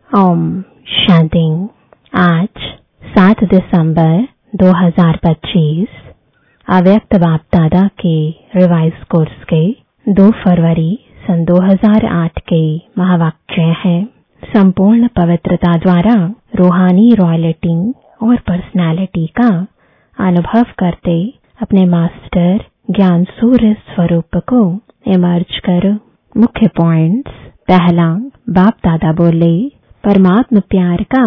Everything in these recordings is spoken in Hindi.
ओम शांति। आज 7 दिसंबर 2025 अव्यक्त बाप दादा के रिवाइज कोर्स के 2 फरवरी सन 2008 के महावाक्य हैं। संपूर्ण पवित्रता द्वारा रूहानी रॉयल्टी और पर्सनालिटी का अनुभव करते अपने मास्टर ज्ञान सूर्य स्वरूप को इमर्ज करो। मुख्य पॉइंट्स। पहला, बाप दादा बोले, परमात्म प्यार का,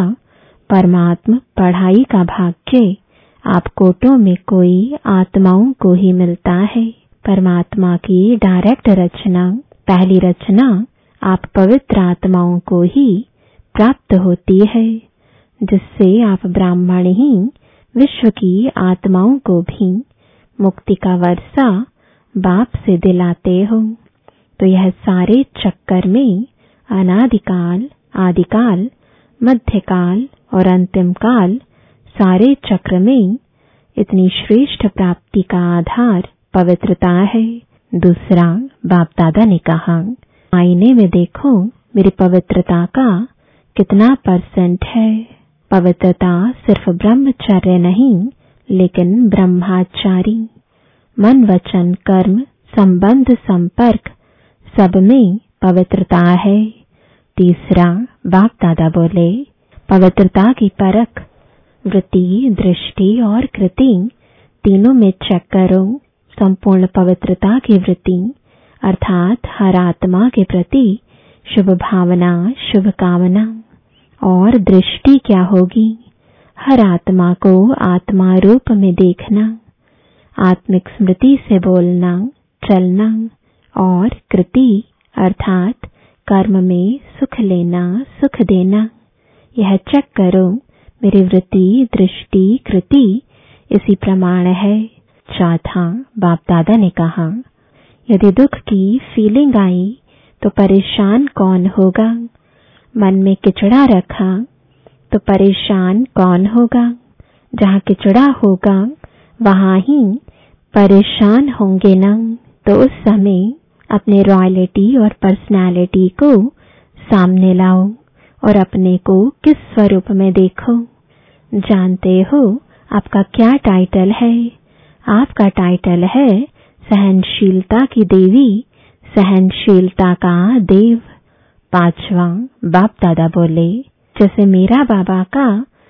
परमात्म पढ़ाई का भाग्य आप कोटों में कोई आत्माओं को ही मिलता है। परमात्मा की डायरेक्ट रचना, पहली रचना आप पवित्र आत्माओं को ही प्राप्त होती है, जिससे आप ब्राह्मण ही विश्व की आत्माओं को भी मुक्ति का वर्षा बाप से दिलाते हो। तो यह सारे चक्कर में अनादिकाल, आदिकाल, मध्यकाल और अंतिम काल, सारे चक्र में इतनी श्रेष्ठ प्राप्ति का आधार पवित्रता है। दूसरा, बाप दादा ने कहा, आईने में देखो मेरी पवित्रता का कितना % है। पवित्रता सिर्फ ब्रह्मचर्य नहीं, लेकिन ब्रह्माचारी, मन वचन कर्म संबंध संपर्क सब में पवित्रता है। तीसरा, बाप दादा बोले, पवित्रता की परख वृत्ति, दृष्टि और कृति तीनों में चेक करो। संपूर्ण पवित्रता की वृत्ति अर्थात हर आत्मा के प्रति शुभ भावना, शुभ कामना, और दृष्टि क्या होगी? हर आत्मा को आत्मा रूप में देखना, आत्मिक स्मृति से बोलना, चलना, और कृति अर्थात कर्म में सुख लेना, सुख देना। यह चेक करो मेरी वृत्ति, दृष्टि, कृति इसी प्रमाण है। चौथा, बाप दादा ने कहा, यदि दुख की फीलिंग आई तो परेशान कौन होगा? मन में किचड़ा रखा तो परेशान कौन होगा? जहाँ किचड़ा होगा वहाँ ही परेशान होंगे ना। तो उस समय अपने रॉयल्टी और पर्सनालिटी को सामने लाओ और अपने को किस स्वरूप में देखो। जानते हो आपका क्या टाइटल है? आपका टाइटल है सहनशीलता की देवी, सहनशीलता का देव। पांचवा, बाप दादा बोले, जैसे मेरा बाबा का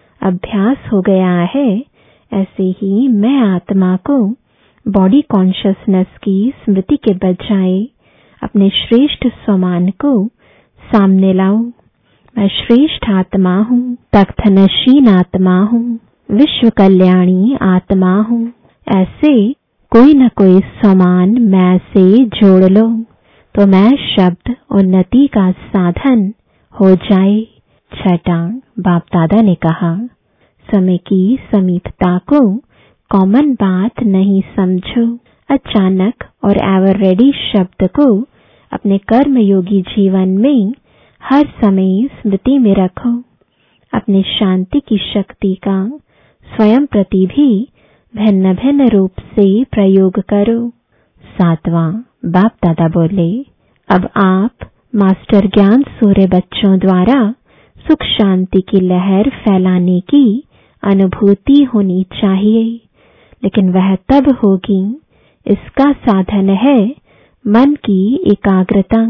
अभ्यास हो गया है, ऐसे ही मैं आत्मा को बॉडी कॉन्शियसनेस की स्मृति के बजाय अपने श्रेष्ठ स्वमान को सामने लाओ। मैं श्रेष्ठ आत्मा हूँ, तख्त नशीन आत्मा हूँ, विश्व कल्याणी आत्मा हूँ। ऐसे कोई न कोई स्वमान मैं से जोड़ लो तो मैं शब्द उन्नति का साधन हो जाए। छठा, बाप दादा ने कहा, समय की समीपता को कॉमन बात नहीं समझो। अचानक और एवर रेडी शब्द को अपने कर्म योगी जीवन में हर समय स्मृति में रखो। अपनी शांति की शक्ति का स्वयं प्रति भी भिन्न भिन्न रूप से प्रयोग करो। सातवां, बाप दादा बोले, अब आप मास्टर ज्ञान सूर्य बच्चों द्वारा सुख शांति की लहर फैलाने की अनुभूति होनी चाहिए, लेकिन वह तब होगी, इसका साधन है मन की एकाग्रता,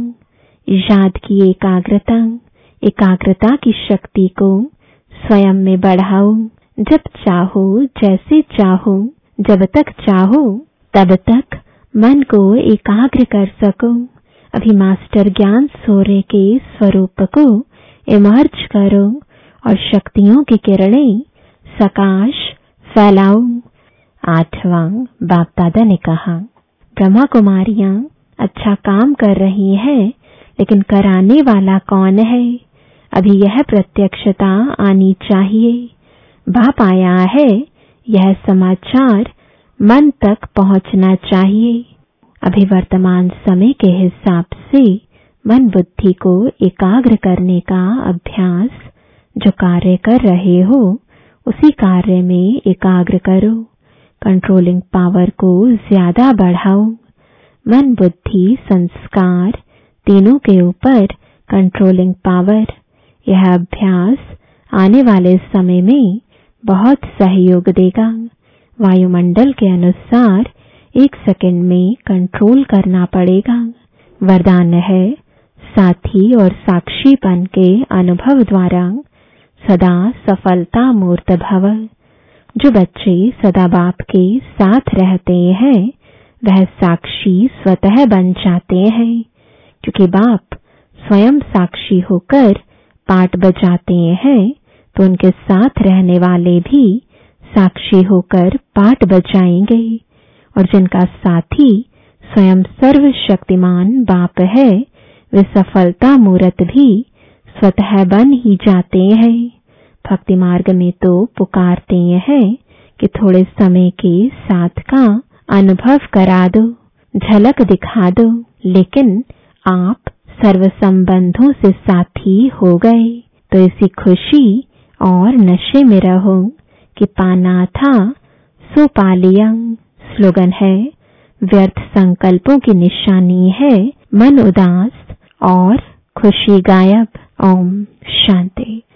याद की एकाग्रता। एकाग्रता की शक्ति को स्वयं में बढ़ाओ। जब चाहो, जैसे चाहो, जब तक चाहो तब तक मन को एकाग्र कर सको। अभी मास्टर ज्ञान सूर्य के स्वरूप को इमर्ज करो और शक्तियों की किरणें सकाश फैलाओ। आठवां, बाप दादा ने कहा, ब्रह्मा कुमारियां अच्छा काम कर रही हैं, लेकिन कराने वाला कौन है? अभी यह प्रत्यक्षता आनी चाहिए। बाप आया है, यह समाचार मन तक पहुंचना चाहिए। अभी वर्तमान समय के हिसाब से मन बुद्धि को एकाग्र करने का अभ्यास, जो कार्य कर रहे हो उसी कार्य में एकाग्र करो। कंट्रोलिंग पावर को ज्यादा बढ़ाओ। मन, बुद्धि, संस्कार तीनों के ऊपर कंट्रोलिंग पावर यह अभ्यास आने वाले समय में बहुत सहयोग देगा। वायुमंडल के अनुसार 1 सेकंड में कंट्रोल करना पड़ेगा। वरदान है साथी और साक्षीपन के अनुभव द्वारा सदा सफलता मूर्त भव। जो बच्चे सदा बाप के साथ रहते हैं वह साक्षी स्वतः बन जाते हैं, क्योंकि बाप स्वयं साक्षी होकर पाठ बजाते हैं तो उनके साथ रहने वाले भी साक्षी होकर पाठ बजाएंगे। और जिनका साथी स्वयं सर्वशक्तिमान बाप है वे सफलता मूर्त भी स्वतः बन ही जाते हैं। भक्ति मार्ग में तो पुकारते हैं कि थोड़े समय के साथ का अनुभव करा दो, झलक दिखा दो, लेकिन आप सर्व संबंधों से साथी हो गए। तो इसी खुशी और नशे में रहो कि पाना था सो पा लिया। स्लोगन है व्यर्थ संकल्पों की निशानी है मन उदास और खुशी गायब। ओम शांति।